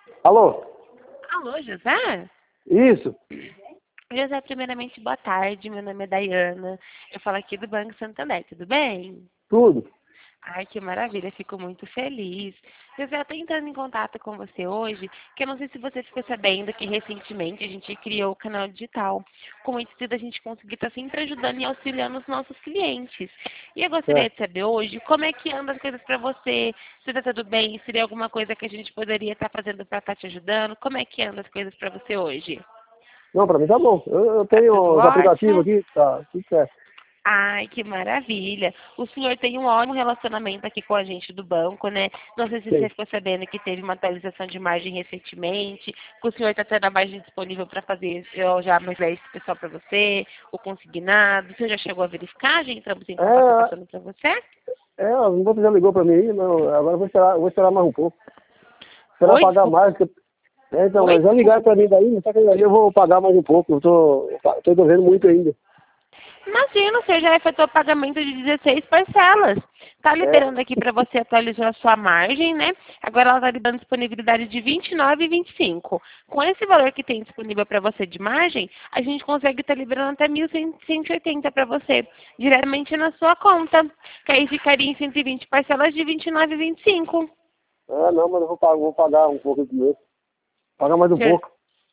Alô? Alô, José? Isso? José, primeiramente, boa tarde. Meu nome é Dayana. Eu falo aqui do Banco Santander, tudo bem? Tudo? Ai, que maravilha, fico muito feliz. José, eu estou entrando em contato com você hoje, que eu não sei se você ficou sabendo que recentemente a gente criou o canal digital, com o intuito da gente conseguir estar sempre ajudando e auxiliando os nossos clientes. E eu gostaria Certo. de saber hoje como é que andam as coisas para você, se está tudo bem, se tem alguma coisa que a gente poderia estar fazendo para estar te ajudando, como é que andam as coisas para você hoje? Não, pra mim tá bom. Eu Tá tudo tenho os aplicativos ótimo? aqui, tá tudo certo. Ai, que maravilha. O senhor tem um ótimo relacionamento aqui com a gente do banco, né? Não sei se você Sim. ficou sabendo que teve uma atualização de margem recentemente, que o senhor está tendo a margem disponível para fazer já mais esse pessoal para você, o consignado. O senhor já chegou a verificar? Já entramos em contato É, passando para você? o outro já ligou pra mim aí, não, agora eu vou esperar mais um pouco. Esperar Oi, pagar desculpa. mais, então, Oi, mas já desculpa. ligaram pra mim daí, só que aí eu vou pagar mais um pouco, tô devendo muito ainda. Imagina, o senhor já efetuou pagamento de 16 parcelas. Está É, liberando aqui para você atualizar a sua margem, né? Agora ela está liberando disponibilidade de 29 e 25. Com esse valor que tem disponível para você de margem, a gente consegue estar liberando até 1.180 para você, diretamente na sua conta. Que aí ficaria em 120 parcelas de 29 e 25. não, mas eu vou pagar um pouco de dinheiro. Pagar mais um pouco.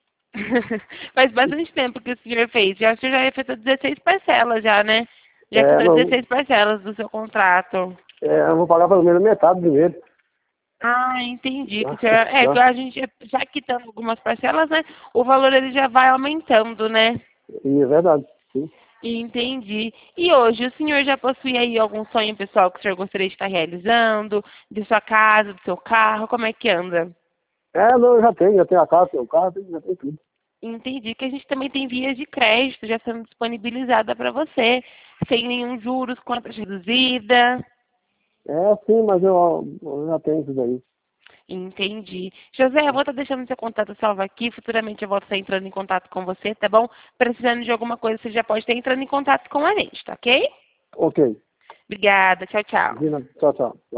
Faz bastante tempo que o senhor fez. O senhor já efetuou 16 parcelas já, né? Já É, quitou não, 16 parcelas do seu contrato. eu vou pagar pelo menos metade do dinheiro. Ah, entendi. Que o Tá? senhor, que Tá? a gente já quitando algumas parcelas, né? O valor ele já vai aumentando, né? E é verdade. Sim. Entendi. E hoje, o senhor já possui aí algum sonho pessoal que o senhor gostaria de estar realizando? De sua casa, do seu carro? Como é que anda? Não, eu já tenho a casa, tenho o carro, já tenho tudo. Entendi que a gente também tem vias de crédito já sendo disponibilizada para você, sem nenhum juros, com a taxa reduzida. Sim, mas eu já tenho isso daí. Entendi. José, eu vou estar deixando seu contato salvo aqui. Futuramente eu vou estar entrando em contato com você, tá bom? Precisando de alguma coisa, você já pode estar entrando em contato com a gente, tá ok? Ok. Obrigada. Tchau, tchau. Imagina, tchau, tchau.